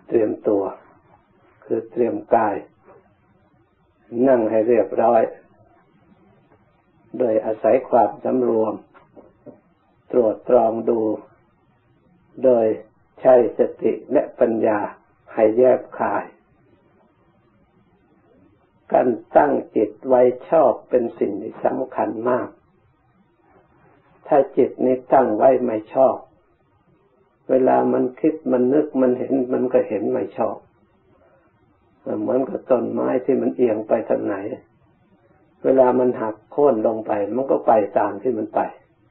เตรียมตัวคือเตรียมกายนั่งให้เรียบร้อยโดยอาศัยความสำรวมตรวจตรองดูโดยใช้สติและปัญญาให้แยบคายการตั้งจิตไว้ชอบเป็นสิ่งที่สำคัญมากถ้าจิตนี้ตั้งไว้ไม่ชอบเวลามันคิดมันนึกมันเห็นมันก็เห็นไม่ชอบเหมือนกับต้นไม้ที่มันเอียงไปทางไหนเวลามันหักโค่นลงไปมันก็ไปตามที่มันไป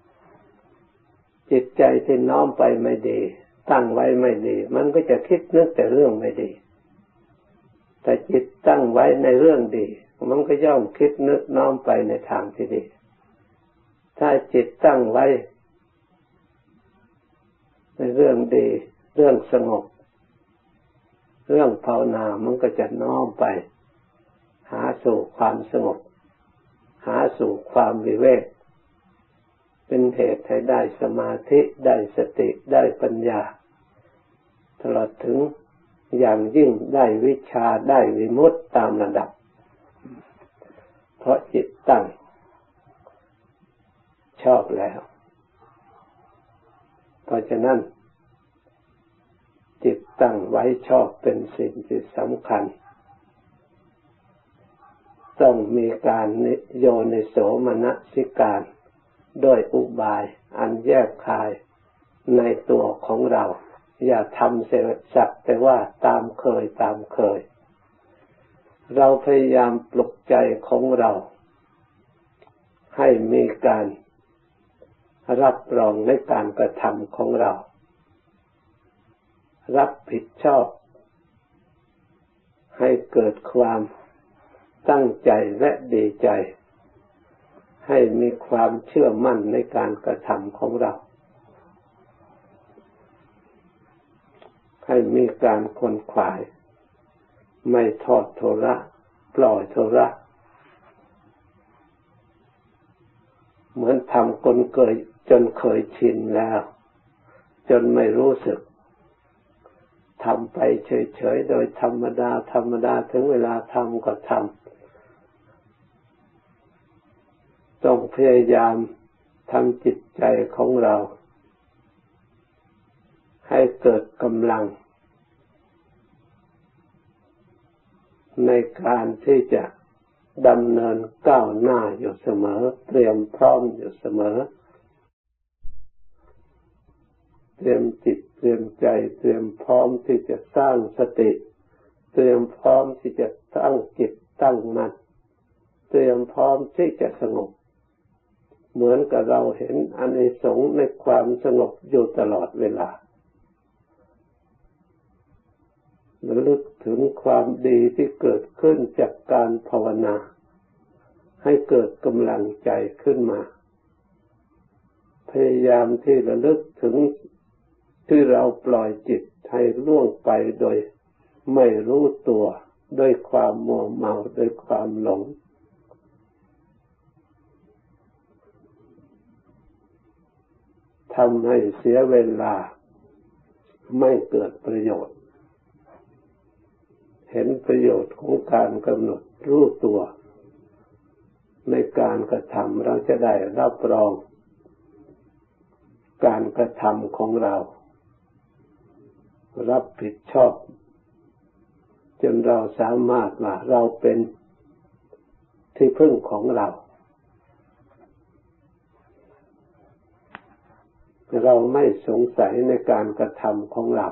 จิตใจที่น้อมไปไม่ดีตั้งไว้ไม่ดีมันก็จะคิดนึกแต่เรื่องไม่ดีแต่จิตตั้งไว้ในเรื่องดีมันก็ย่อมคิดนึกน้อมไปในทางที่ดีถ้าจิตตั้งไว้ในเรื่องดีเรื่องสงบเรื่องภาวนามันก็จะน้อมไปหาสู่ความสงบหาสู่ความวิเวกเป็นเหตุให้ได้สมาธิได้สติได้ปัญญาตลอดถึงอย่างยิ่งได้วิชาได้วิมุตติตามระดับเพราะจิตตั้งชอบแล้วเพราะฉะนั้นจิตตั้งไว้ชอบเป็นสิ่งที่สำคัญต้องมีการโยนิโสมนสิการด้วยอุบายอันแยบคายในตัวของเราอย่าทำเสียสักแต่ว่าตามเคยเราพยายามปลุกใจของเราให้มีการรับรองในการกระทำของเรารับผิดชอบให้เกิดความตั้งใจและดีใจให้มีความเชื่อมั่นในการกระทำของเราให้มีการขวนขวายไม่ทอดโทระปล่อยโทระเหมือนทำคนเคยจนเคยชินแล้วจนไม่รู้สึกทำไปเฉยๆโดยธรรมดาถึงเวลาทำก็ทำต้องพยายามทำจิตใจของเราให้เกิดกำลังในการที่จะดำเนินก้าวหน้าอยู่เสมอเตรียมพร้อมอยู่เสมอเตรียมจิตเตรียมใจเตรียมพร้อมที่จะสร้างสติเตรียมพร้อมที่จะตั้งจิตตั้งมั่นเตรียมพร้อมที่จะสงบเหมือนกับเราเห็นอานิสงส์ในความสงบอยู่ตลอดเวลาระลึกถึงความดีที่เกิดขึ้นจากการภาวนาให้เกิดกำลังใจขึ้นมาพยายามที่ระลึกถึงที่เราปล่อยจิตให้ล่วงไปโดยไม่รู้ตัวด้วยความมัวเมาด้วยความหลงทำให้เสียเวลาไม่เกิดประโยชน์เห็นประโยชน์ของการกำหนดรู้ตัวในการกระทำเราจะได้รับรองการกระทำของเรารับผิดชอบจนเราสามารถว่าเราเป็นที่พึ่งของเราไม่สงสัยในการกระทำของเรา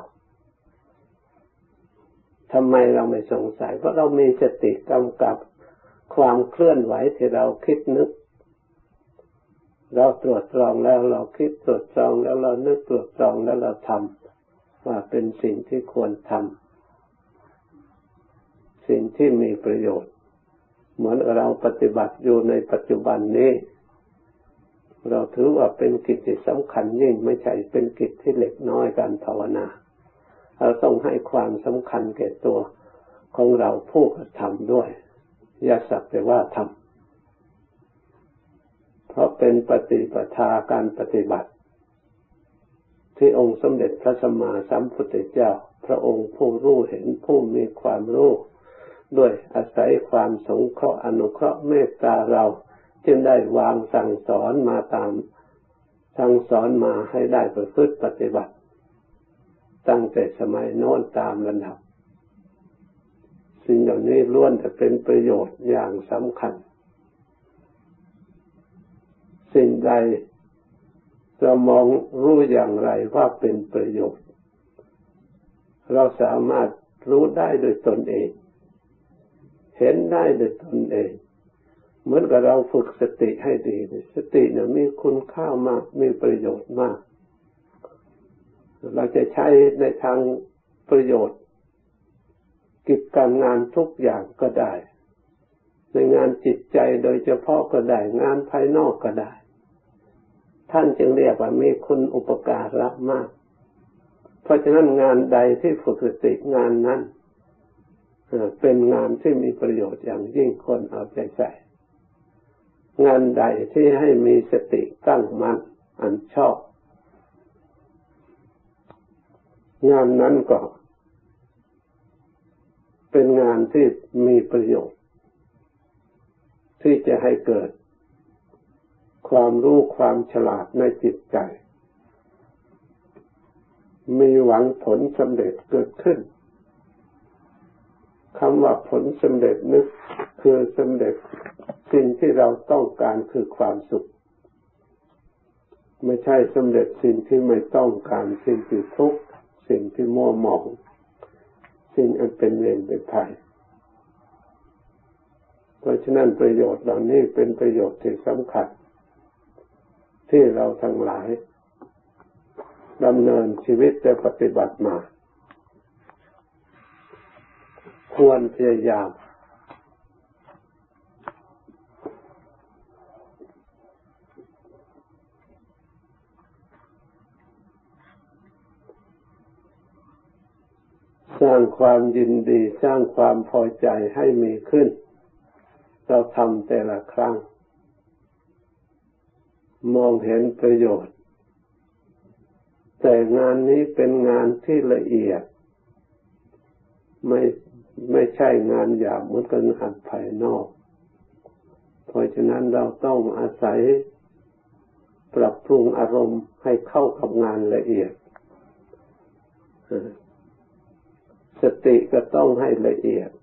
ทำไมเราไม่สงสัยเพราะเรามีสติกำกับความเคลื่อนไหวที่เราคิดนึกเราตรวจตรองแล้วเราคิดตรวจตรองแล้วเรานึกตรวจตรองแล้วเราทำว่าเป็นสิ่งที่ควรทำสิ่งที่มีประโยชน์เหมือนเราปฏิบัติอยู่ในปัจจุบันนี้เราถือว่าเป็นกิจที่สำคัญยิ่งไม่ใช่เป็นกิจที่เล็กน้อยการภาวนาเราต้องให้ความสำคัญแก่ตัวของเราผู้กระทำด้วยอย่าสักแต่ว่าทำเพราะเป็นปฏิปทาการปฏิบัติที่องค์สมเด็จพระสัมมาสัมพุทธเจ้าพระองค์ผู้รู้เห็นผู้มีความรู้ด้วยอาศัยความสงเคราะห์อนุเคราะห์เมตตาเราจึงได้วางสั่งสอนมาสั่งสอนมาให้ได้ประพฤติปฏิบัติตั้งแต่สมัยโน้นตามลำดับสิ่งเหล่านี้ล้วนจะเป็นประโยชน์อย่างสำคัญสิ่งใดเรามองรู้อย่างไรว่าเป็นประโยชน์เราสามารถรู้ได้โดยตนเองเห็นได้โดยตนเองเหมือนกับเราฝึกสติให้ดีสติเนี่ยมีคุณค่ามากมีประโยชน์มากเราจะใช้ในทางประโยชน์กิจการงานทุกอย่างก็ได้ในงานจิตใจโดยเฉพาะก็ได้งานภายนอกก็ได้ท่านจึงเรียกว่ามีคุณอุปการะมากเพราะฉะนั้นงานใดที่ฝึกสติงานนั้นเป็นงานที่มีประโยชน์อย่างยิ่งคนเอาใจใส่งานใดที่ให้มีสติตั้งมั่นอันชอบงานนั้นก็เป็นงานที่มีประโยชน์ที่จะให้เกิดความรู้ความฉลาดในจิตใจมีหวังผลสำเร็จเกิดขึ้นคำว่าผลสำเร็จนึกคือสำเร็จสิ่งที่เราต้องการคือความสุขไม่ใช่สำเร็จสิ่งที่ไม่ต้องการสิ่งที่ทุกข์สิ่งที่มัวหมองสิ่งอันเป็นเวรเป็นภัยเพราะฉะนั้นประโยชน์เหล่านี้เป็นประโยชน์ที่สำคัญที่เราทั้งหลายดำเนินชีวิตและปฏิบัติมาควรพยายามสร้างความยินดีสร้างความพอใจให้มีขึ้นเราทำแต่ละครั้งมองเห็นประโยชน์แต่งานนี้เป็นงานที่ละเอียดไม่ใช่งานหยาบเหมือนกับงานภายนอกเพราะฉะนั้นเราต้องอาศัยปรับปรุงอารมณ์ให้เข้ากับงานละเอียดสติก็ต้องให้ละเอียด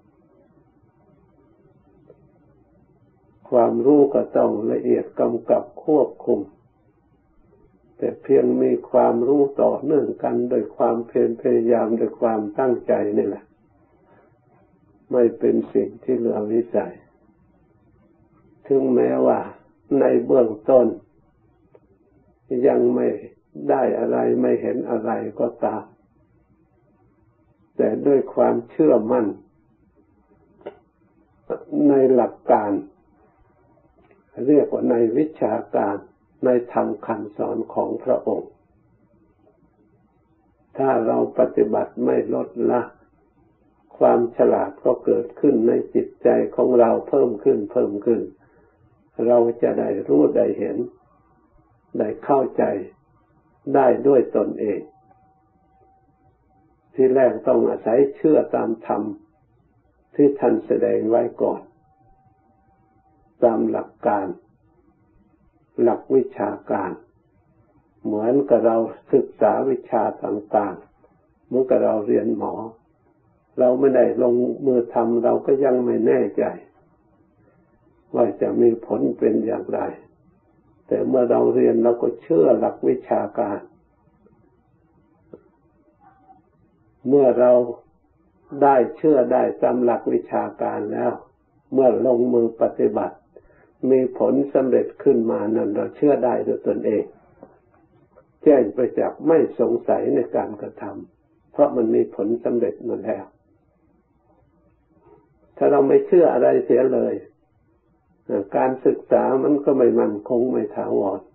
ความรู้ก็ต้องละเอียดกำกับควบคุมแต่เพียงมีความรู้ต่อเนื่องกันโดยความเพียรพยายามโดยความตั้งใจนี่แหละไม่เป็นสิ่งที่เหลือวิสัยถึงแม้ว่าในเบื้องต้นยังไม่ได้อะไรไม่เห็นอะไรก็ตามแต่ด้วยความเชื่อมั่นในหลักการเรียกว่าในวิชาการในธรรมคำสอนของพระองค์ถ้าเราปฏิบัติไม่ลดละความฉลาดก็เกิดขึ้นในจิตใจของเราเพิ่มขึ้นเราจะได้รู้ได้เห็นได้เข้าใจได้ด้วยตนเองที่แรกต้องอาศัยเชื่อตามธรรมที่ท่านแสดงไว้ก่อนตามหลักการหลักวิชาการเหมือนกับเราศึกษาวิชาต่างๆเหมือนกับเราเรียนหมอเราไม่ได้ลงมือทำเราก็ยังไม่แน่ใจว่าจะมีผลเป็นอย่างไรแต่เมื่อเราเรียนเราก็เชื่อหลักวิชาการเมื่อเราได้เชื่อได้ตามหลักวิชาการแล้วเมื่อลงมือปฏิบัติมีผลสำเร็จขึ้นมานั้นเราเชื่อได้ด้วยตนเองแจ้งประจักษ์ไม่สงสัยในการกระทำเพราะมันมีผลสำเร็จมาแล้วถ้าเราไม่เชื่ออะไรเสียเลยการศึกษามันก็ไม่มั่นคงไม่ถาวร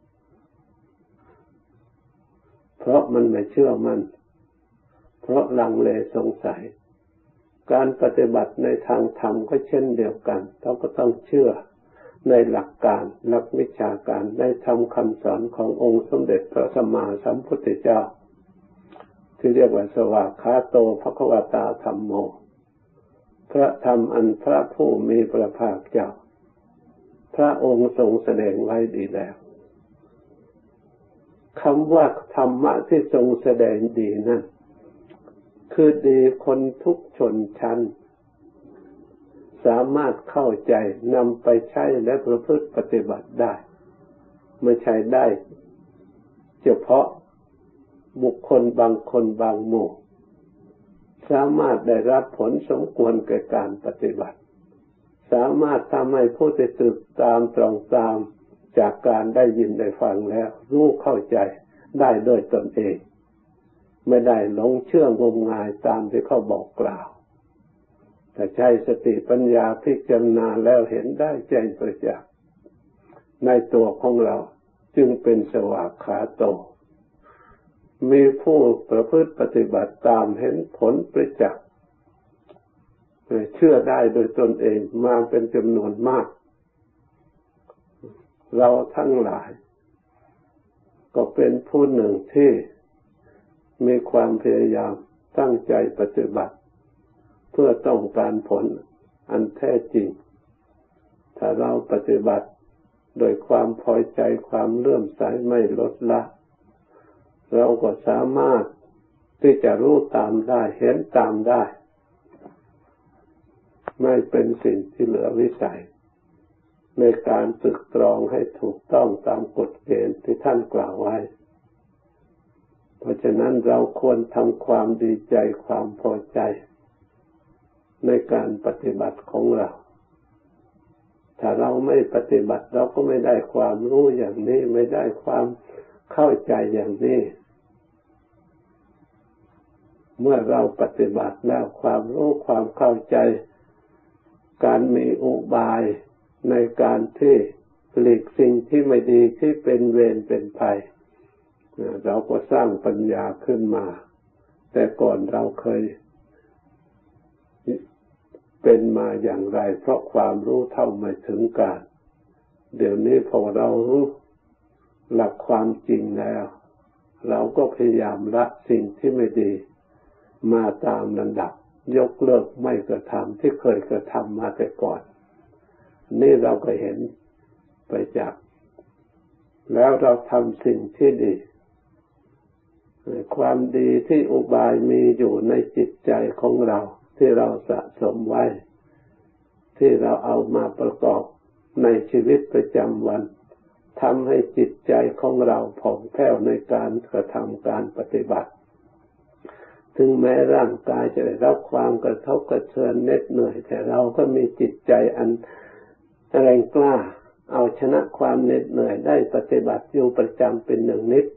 เพราะมันไม่เชื่อมันเพราะลังเลสงสัยการปฏิบัติในทางธรรมก็เช่นเดียวกันเราก็ต้องเชื่อในหลักการหลักวิชาการในธรรมคำสอนขององค์สมเด็จพระสัมมาสัมพุทธเจ้าที่เรียกว่าสวากขาโตภควตาธัมโมพระธรรมอันพระผู้มีพระภาคเจ้าพระองค์ทรงแสดงไว้ดีแล้วคำว่าธรรมะที่ทรงแสดงดีนั้นคือดีคนทุกชนชั้นสามารถเข้าใจนำไปใช้และประพฤติปฏิบัติได้ไม่ใช่ได้เฉพาะบุคคลบางคนบางหมู่สามารถได้รับผลสมควรแก่การปฏิบัติสามารถทำให้ผู้ที่ศึกตามตรองตามจากการได้ยินได้ฟังแล้วรู้เข้าใจได้โดยตนเองไม่ได้หลงเชื่องมงายตามที่เขาบอกกล่าวแต่ใช้สติปัญญาพิจารณาแล้วเห็นได้แจ้งประจักษ์ในตัวของเราจึงเป็นสวากขาโตมีผู้ประพฤติปฏิบัติตามเห็นผลประจักษ์เชื่อได้โดยตนเองมาเป็นจำนวนมากเราทั้งหลายก็เป็นผู้หนึ่งที่มีความพยายามตั้งใจปฏิบัติเพื่อต้องการผลอันแท้จริงถ้าเราปฏิบัติโดยความพอใจความเลื่อมใสไม่ลดละเราก็สามารถที่จะรู้ตามได้เห็นตามได้ไม่เป็นสิ่งที่เหลือวิสัยในการตรึกตรองให้ถูกต้องตามกฎเกณฑ์ที่ท่านกล่าวไว้เพราะฉะนั้นเราควรทำความดีใจความพอใจในการปฏิบัติของเราถ้าเราไม่ปฏิบัติเราก็ไม่ได้ความรู้อย่างนี้ไม่ได้ความเข้าใจอย่างนี้เมื่อเราปฏิบัติแล้วความรู้ความเข้าใจการมีอุบายในการที่หลีกสิ่งที่ไม่ดีที่เป็นเวรเป็นภัยเราก็สร้างปัญญาขึ้นมาแต่ก่อนเราเคยเป็นมาอย่างไรเพราะความรู้เท่าไม่ถึงการเดี๋ยวนี้พอเรารู้หลักความจริงแล้วเราก็พยายามละสิ่งที่ไม่ดีมาตามลำดับยกเลิกไม่กระทำที่เคยกระทำมาแต่ก่อนนี่เราก็เห็นไปจากแล้วเราทำสิ่งที่ดีความดีที่อุบายมีอยู่ในจิตใจของเราที่เราสะสมไว้ที่เราเอามาประกอบในชีวิตประจำวันทำให้จิตใจของเราผ่องแผ้วในการกระทำการปฏิบัติถึงแม้ร่างกายจะได้รับความกระทบกระเทือนเหน็ดเหนื่อยแต่เราก็มีจิตใจอันแรงกล้าเอาชนะความเหน็ดเหนื่อยได้ปฏิบัติอยู่ประจำเป็นหนึ่งนิด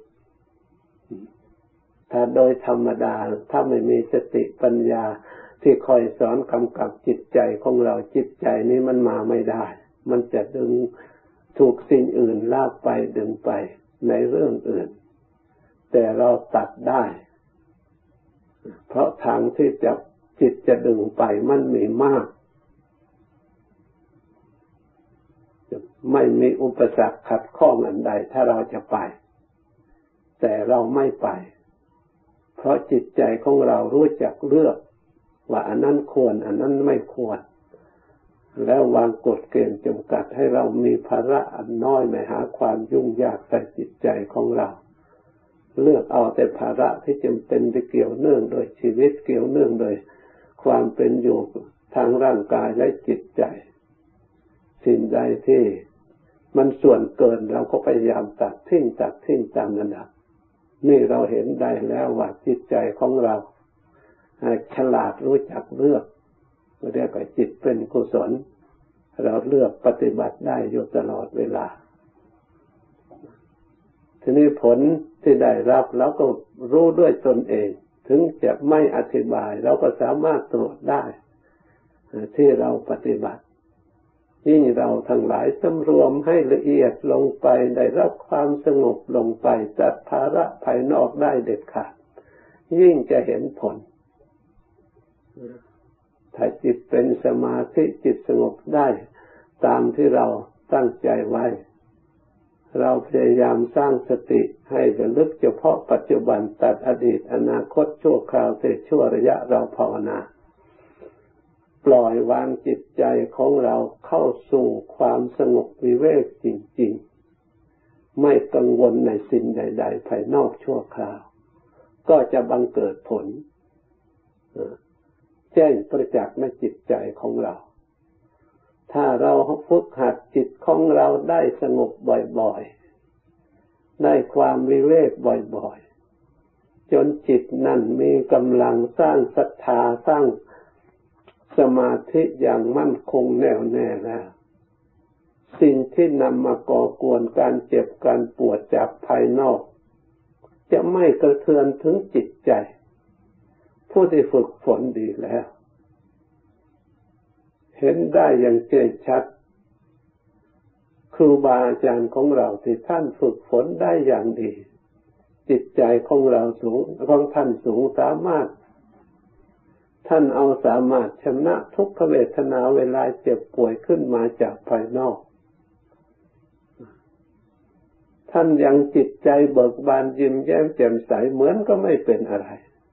ถ้าโดยธรรมดาถ้าไม่มีสติปัญญาที่คอยสอนกำกับจิตใจของเราจิตใจนี้มันมาไม่ได้มันจะดึงถูกสิ่งอื่นลากไปดึงไปในเรื่องอื่นแต่เราตัดได้เพราะทางที่จะจิตจะดึงไปมันมีมากไม่มีอุปสรรคขัดข้องอันใดถ้าเราจะไปแต่เราไม่ไปเพราะจิตใจของเรารู้จักเลือกว่าอันนั้นควรอันนั้นไม่ควรแล้ววางกฎเกณฑ์จำกัดให้เรามีภาระอันน้อยไม่หาความยุ่งยากใส่จิตใจของเราเลือกเอาแต่ภาระที่จำเป็นที่เกี่ยวเนื่องโดยชีวิตเกี่ยวเนื่องโดยความเป็นอยู่ทางร่างกายและจิตใจสิ่งใดที่มันส่วนเกินเราก็พยายามตัดทิ้งตามระดับนี่เราเห็นได้แล้วว่าจิตใจของเราฉลาดรู้จักเลือกเรียกว่าจิตเป็นกุศลเราเลือกปฏิบัติได้อยู่ตลอดเวลาทีนี้ผลที่ได้รับเราก็รู้ด้วยตนเองถึงจะไม่อธิบายเราก็สามารถตรวจได้ที่เราปฏิบัติยิ่งเราทั้งหลายสำรวมให้ละเอียดลงไปได้รับความสงบลงไปตัดภาระภายนอกได้เด็ดขาดยิ่งจะเห็นผลถ้าจิตเป็นสมาธิจิตสงบได้ตามที่เราตั้งใจไว้เราพยายามสร้างสติให้ระลึกเฉพาะปัจจุบันตัดอดีตอนาคตชั่วคราวเสียชั่วระยะเราภาวนาปล่อยวางจิตใจของเราเข้าสู่ความสงบวิเวกจริงๆไม่กังวลในสิ่งใดๆภายนอกชั่วคราวก็จะบังเกิดผลแจ้งประจักษ์ในจิตใจของเราถ้าเราฝึกหัดจิตของเราได้สงบบ่อยๆได้ความวิเวกบ่อยๆจนจิตนั้นมีกำลังสร้างศรัทธาสร้างสมาธิอย่างมั่นคงแน่วแน่แล้วสิ่งที่นำมาก่อกวนการเจ็บการปวดจากภายนอกจะไม่กระเทือนถึงจิตใจผู้ที่ฝึกฝนดีแล้วเห็นได้อย่างแจ้งชัดครูบาอาจารย์ของเราที่ท่านฝึกฝนได้อย่างดีจิตใจของเราสูงของท่านสูงสามารถท่านสามารถชนะทุกขเวทนาเวลาเจ็บป่วยขึ้นมาจากภายนอกท่านยังจิตใจเบิกบานยิ้มแย้มแจ่มใสเหมือนก็ไม่เป็นอะไร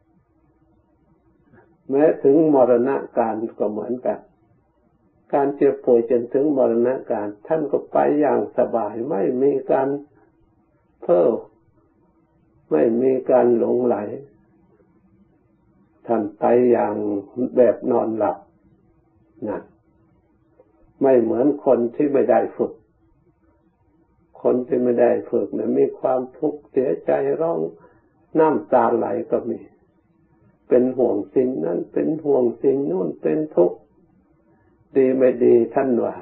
แม้ถึงมรณะกาลก็เหมือนกันการเจ็บป่วยจนถึงมรณะกาลท่านก็ไปอย่างสบายไม่มีการเพ้อไม่มีการหลงไหลท่านไปอย่างแบบนอนหลับนะไม่เหมือนคนที่ไม่ได้ฝึกคนที่ไม่ได้ฝึกเนี่ยมีความทุกข์เสียใจร้องน้ำตาไหลก็มีเป็นห่วงสิ่งนั้นเป็นห่วงสิ่งนู้นเป็นทุกข์ดีไม่ดีท่านว่า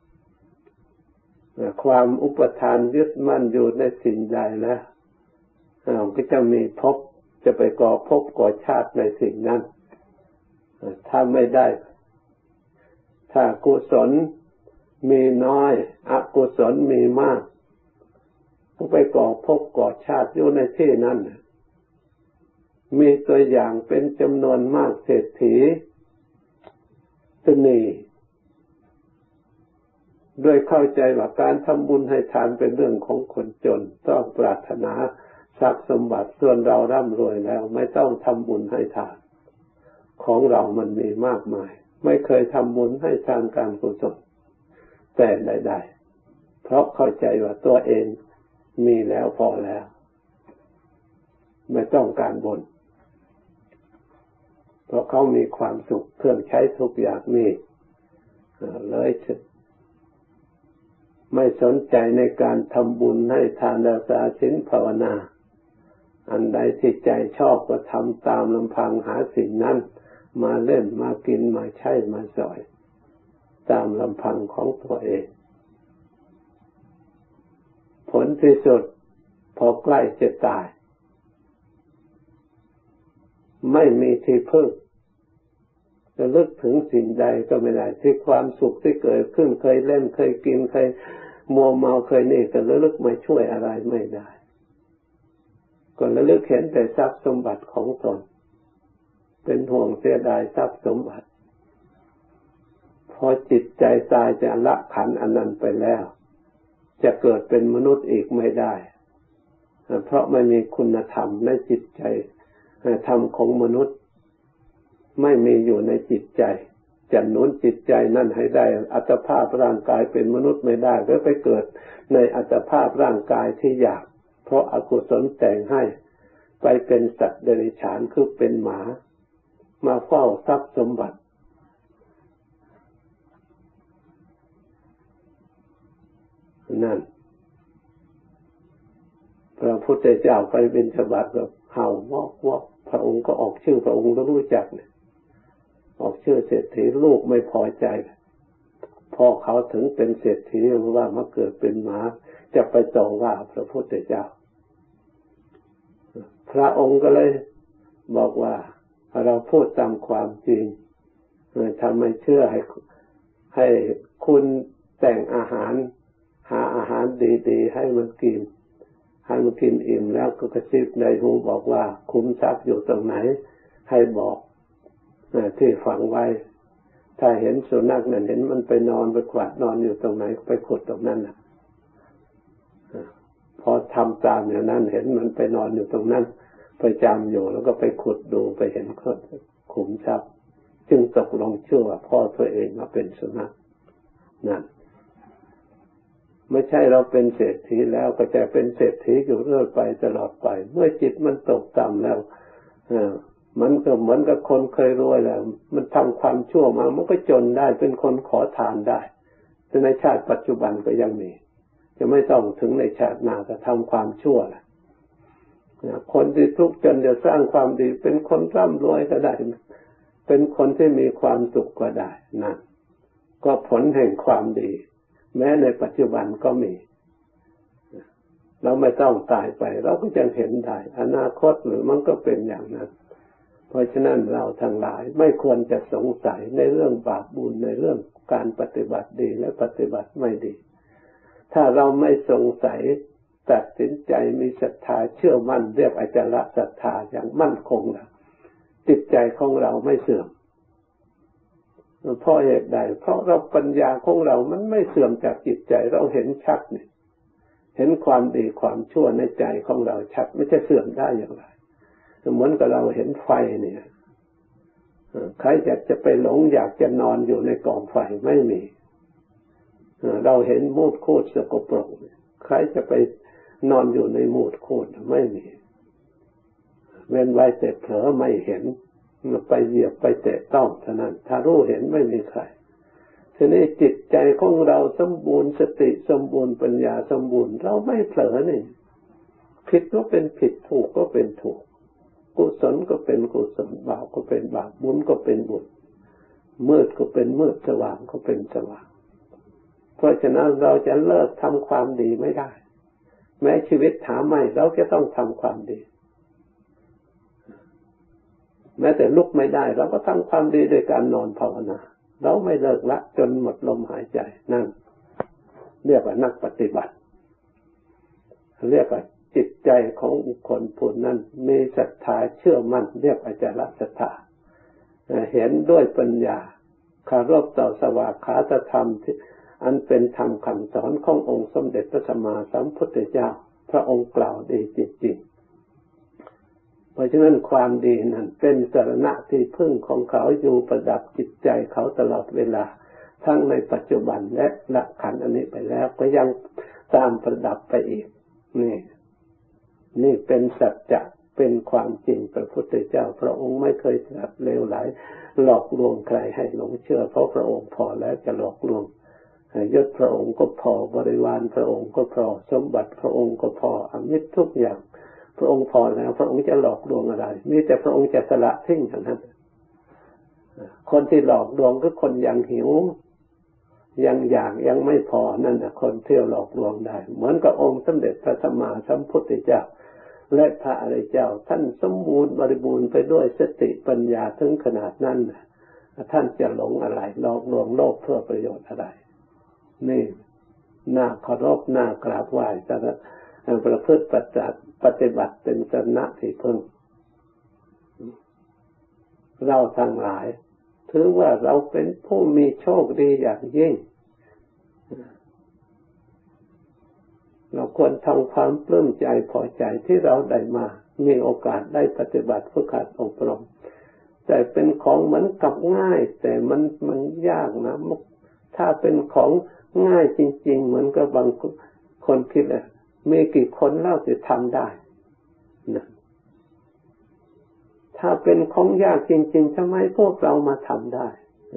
ความอุปทานยึดมั่นอยู่ในสิ่งใดแล้วก็จะมีภพจะไปก่อภพก่อชาติในสิ่งนั้นถ้าไม่ได้ถ้ากุศลมีน้อยอกุศลมีมากก็ไปก่อภพก่อชาติอยู่ในที่นั้นมีตัวอย่างเป็นจำนวนมากเศรษฐีตนีโดยเข้าใจว่าการทำบุญให้ทานเป็นเรื่องของคนจนต้องปรารถนาทรัพย์สมบัติส่วนเราร่ำรวยแล้วไม่ต้องทำบุญให้ทานของเรามันมีมากมายไม่เคยทำบุญให้ทานการกุศลแต่ใดๆเพราะเข้าใจว่าตัวเองมีแล้วพอแล้วไม่ต้องการบุญเพราะเขามีความสุขเครื่องใช้ทุกอย่างมีเลยไม่สนใจในการทำบุญให้ทานรักษาศีลภาวนาอันใดที่ใจชอบก็ทำตามลำพังหาสิ่งนั้นมาเล่นมากินมาใช้มาสอยตามลำพังของตัวเองผลที่สุดพอใกล้จะตายไม่มีที่พึ่งจะลึกถึงสิ่งใดก็ไม่ได้ที่ความสุขที่เกิดขึ้นเคยเล่นเคยกินเคยมัวเมาเคยนี่ก็ระลึกไม่ช่วยอะไรไม่ได้ก็ระลึกเห็นแต่ทรัพย์สมบัติของตนเป็นห่วงเสียดายทรัพย์สมบัติพอจิตใจตายจะละขันธ์อันนั้นไปแล้วจะเกิดเป็นมนุษย์อีกไม่ได้เพราะไม่มีคุณธรรมในจิตใจธรรมของมนุษย์ไม่มีอยู่ในจิตใจจะหนุนจิตใจนั่นให้ได้อัตภาพร่างกายเป็นมนุษย์ไม่ได้ก็ไปเกิดในอัตภาพร่างกายที่หยาบเพราะอกุศลแต่งให้ไปเป็นสัตว์เดรัจฉานคือเป็นหมามาเฝ้าทรัพย์สมบัตินั่นพระพุทธเจ้าไปบิณฑบาตแบบเห่าวอกวอกพระองค์ก็ออกชื่อพระองค์ก็รู้จักเนี่ยออกชื่อเศรษฐีลูกไม่พอใจพ่อเขาถึงเป็นเศรษฐีว่ามาเกิดเป็นหมาจะไปต่อว่าพระพุทธเจ้าพระองค์ก็เลยบอกว่าเราพูดตามความจริงทำให้เชื่อให้คุณแต่งอาหารหาอาหารดีๆให้มันกินให้มันกินอิ่มแล้วก็กระซิบในหูบอกว่าคุ้มทรัพย์อยู่ตรงไหนให้บอกที่ฝังไว้ถ้าเห็นสุนัขนั่นเห็นมันไปนอนไปขวาดนอนอยู่ตรงไหนไปขุดตรงนั้นพอทำตามอย่างนั้นเห็นมันไปนอนอยู่ตรงนั้นประจำอยู่แล้วก็ไปขุดดูไปเห็นขุมทรัพย์จึงตกลงเชื่อว่าพ่อตัวเองมาเป็นสุนัขนั่นไม่ใช่เราเป็นเศรษฐีแล้วก็จะเป็นเศรษฐีอยู่เรื่อยไปตลอดไปเมื่อจิตมันตกต่ำแล้วมันก็เหมือนกับคนเคยรวยแล้วมันทำความชั่วมามันก็จนได้เป็นคนขอทานได้แต่ในชาติปัจจุบันก็ยังมีจะไม่ต้องถึงในชาติหน้าจะทำความชั่วล่ะคนที่ทุกข์จนจะสร้างความดีเป็นคนร่ำรวยก็ได้เป็นคนที่มีความสุขก็ได้นั่นก็ผลแห่งความดีแม้ในปัจจุบันก็มีเราไม่ต้องตายไปเราก็จะเห็นได้อนาคตหรือมันก็เป็นอย่างนั้นเพราะฉะนั้นเราทั้งหลายไม่ควรจะสงสัยในเรื่องบาปบุญในเรื่องการปฏิบัติดีและปฏิบัติไม่ดีถ้าเราไม่สงสัยตัดสินใจมีศรัทธาเชื่อมั่นเรียกอจารศรัทธาอย่างมั่นคงแล้วจิตใจของเราไม่เสื่อมเพราะเหตุใดเพราะเราปัญญาของเรามันไม่เสื่อมจากจิตใจเราเห็นชัดนี่เห็นความดีความชั่วในใจของเราชัดไม่ใช่เสื่อมได้อย่างไรเหมือนกับเราเห็นไฟเนี่ยใครอยากจะไปหลงอยากจะนอนอยู่ในกองไฟไม่มีเราเห็นมูดโคตรสกปรกใครจะไปนอนอยู่ในมูดโคตรไม่มีเว้นไว้แต่เผลอไม่เห็นไปเหยียบไปแตะต้องเท่านั้นถ้ารู้เห็นไม่มีใครทีนี้จิตใจของเราสมบูรณ์สติสมบูรณ์ปัญญาสมบูรณ์เราไม่เผลอนี่ผิดก็เป็นผิดถูกก็เป็นถูกกุศลก็เป็นกุศลบาปก็เป็นบาปบุญก็เป็นบุญมืดก็เป็นมืดสว่างก็เป็นสว่างเพราะฉะนั้นเราจะเลิกทำความดีไม่ได้แม้ชีวิตถามไม่เราจะต้องทำความดีแม้แต่ลุกไม่ได้เราก็ทำความดีโดยการนอนภาวนาเราไม่เลิกละจนหมดลมหายใจนั่นเรียกว่านักปฏิบัติเรียกว่าจิตใจของบุคคลผู้นั้นมีศรัทธาเชื่อมั่นเรียกอจารศรัทธาเห็นด้วยปัญญาเคารพต่อสวากขาตธรรมที่อันเป็นธรรมคำสอนขององค์สมเด็จพระสัมมาสัมพุทธเจ้าพระองค์กล่าวดีจริงๆเพราะฉะนั้นความดีนั้นเป็นสรณะที่พึ่งของเขาอยู่ประดับจิตใจเขาตลอดเวลาทั้งในปัจจุบันและละขันธ์อันนี้ไปแล้วก็ยังตามประดับไปอีกนี่เป็นสัจจะเป็นความจริงพระพุทธเจ้าพระองค์ไม่เคยตรัสเลวไหลหลอกลวงใครให้หลงเชื่อเพราะพระองค์พอแล้วจะหลอกลวงยศพระองค์ก็พอบริวารพระองค์ก็พอสมบัติพระองค์ก็พออมิตรทุกอย่างพระองค์พอแล้วพระองค์จะหลอกลวงอะไรมีแต่พระองค์จะสละทิ้งเท่านั้นคนที่หลอกลวงคือคนยังหิวยังอยากยังไม่พอนั่นน่ะคนเที่ยวหลอกลวงได้เหมือนกับองค์สมเด็จพระสัมมาสัมพุทธเจ้าและพระอริยเจ้าท่านสมบูรณ์บริบูรณ์ไปด้วยสติปัญญาถึงขนาดนั้นท่านจะหลงอะไรหลอกลวงโลกเพื่อประโยชน์อะไรนี่น่าเคารพน่ากราบไหว้แต่ประพฤติปฏิบัติเป็นสรณะที่พึ่งเราทั้งหลายถือว่าเราเป็นผู้มีโชคดีอย่างยิ่งเราควรทำความปลื้มใจพอใจที่เราได้มามีโอกาสได้ปฏิบัติฝึกหัดอบรมแต่เป็นของเหมือนกับง่ายแต่มันยากนะถ้าเป็นของง่ายจริงๆเหมือนกับบางคนคิดเลยมีกี่คนเล่าจะทำได้นะถ้าเป็นของยากจริงๆทำไมพวกเรามาทำได้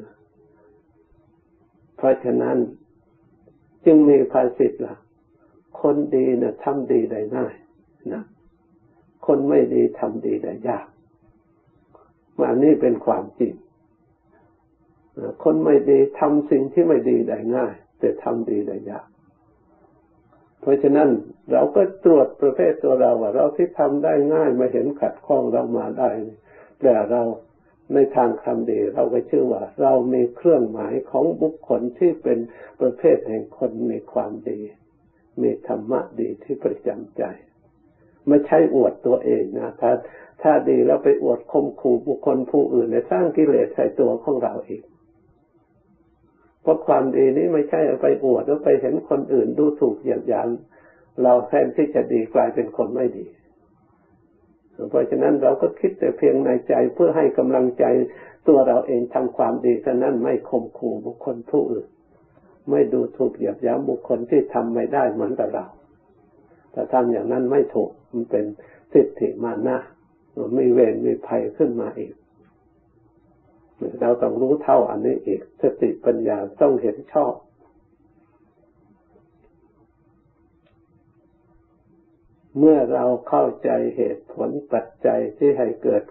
เพราะฉะนั้นจึงมีภาษิตล่ะคนดีนะทำดีได้ง่ายนะคนไม่ดีทำดีได้ยากอันนี้เป็นความจริงคนไม่ดีทำสิ่งที่ไม่ดีได้ง่ายแต่ทำดีได้ยากเพราะฉะนั้นเราก็ตรวจประเภทตัวเราว่าเราที่ทำได้ง่ายไม่เห็นขัดข้องเรามาได้แต่เราในทางทำดีเราก็ชื่อว่าเรามีเครื่องหมายของบุคคลที่เป็นประเภทแห่งคนมีความดีมีธรรมะดีที่ประจำใจไม่ใช่อวดตัวเองนะถ้าดีแล้วไปอวดข่มขู่บุคคลผู้อื่นในสร้างกิเลสใส่ตัวของเราเองเพราะความดีนี้ไม่ใช่เอาไปอวดแล้วไปเห็นคนอื่นดูถูกเหยียดหยามเราแทนที่จะดีกลายเป็นคนไม่ดีเพราะฉะนั้นเราก็คิดแต่เพียงในใจเพื่อให้กำลังใจตัวเราเองทำความดีเท่านั้นไม่ข่มขู่บุคคลผู้อื่นไม่ดูถูกเหยียดหยามบุคคลที่ทำไม่ได้เหมือนกับเราแต่ทำอย่างนั้นไม่ถูกมันเป็นทิฏฐิมานะมีเวรมีภัยขึ้นมาอีกเราต้องรู้เท่าอันนี้อีกสติปัญญาต้องเห็นชอบเมื่อเราเข้าใจเหตุผลปัจจัยที่ให้เกิด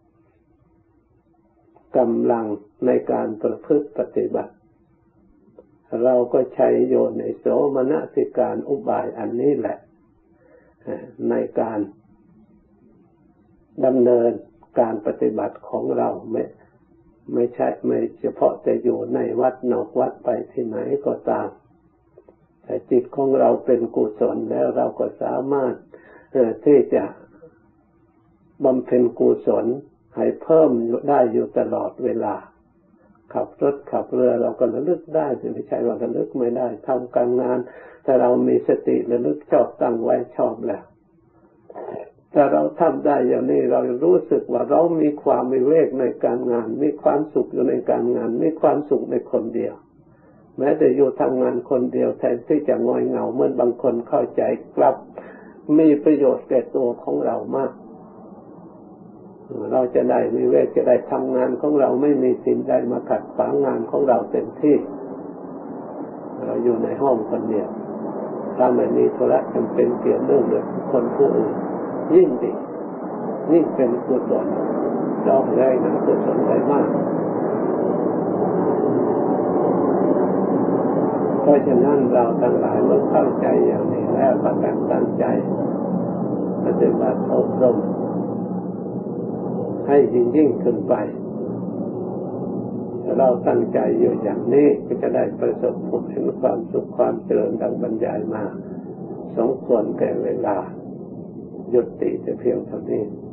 กำลังในการประพฤติปฏิบัติเราก็ใช้โยนิโสมนสิการอุบายอันนี้แหละในการดำเนินการปฏิบัติของเราไม่ใช่ไม่เฉพาะแต่อยู่ในวัดนอกวัดไปที่ไหนก็ตามแต่จิตของเราเป็นกุศลแล้วเราก็สามารถที่จะบำเพ็ญกุศลให้เพิ่มได้อยู่ตลอดเวลาขับรถขับเรือเราก็ระลึกได้ไม่ใช่ว่าระลึกไม่ได้ทำการงานแต่เรามีสติระลึกชอบตั้งไว้ชอบแล้วแต่เราทำได้อย่างนี้เรารู้สึกว่าเรามีความวิเวกในการงานมีความสุขอยู่ในการงานมีความสุขในคนเดียวแม้แต่อยู่ทำงานคนเดียวแทนที่จะงอยเหงาเหมือนบางคนเข้าใจกลับมีประโยชน์แก่ตัวของเรามากเราจะได้วิเวกจะได้ทำงานของเราไม่มีสิ่งใดมาขัดขวางงานของเราเต็มที่เราอยู่ในห้องคนเดียวถ้าไม่มีธุระจำเป็นเกี่ยวเนื่องกับคนผู้อื่นยิ่งดียิ่งเป็นกุศลเราได้นำกุศลได้มากเพราะฉะนั้นเราทั้งหลายเมื่อเข้าใจอย่างนี้แล้วก็ตั้งใจปฏิบัติอบรมให้ยิ่งขึ้นไปเราตั้งใจอยู่อย่างนี้ก็จะได้ประสบพบเห็นความสุขความเจริญดังบรรยายมาสมควรแก่เวลาหยุดติแต่เพียงเท่านี้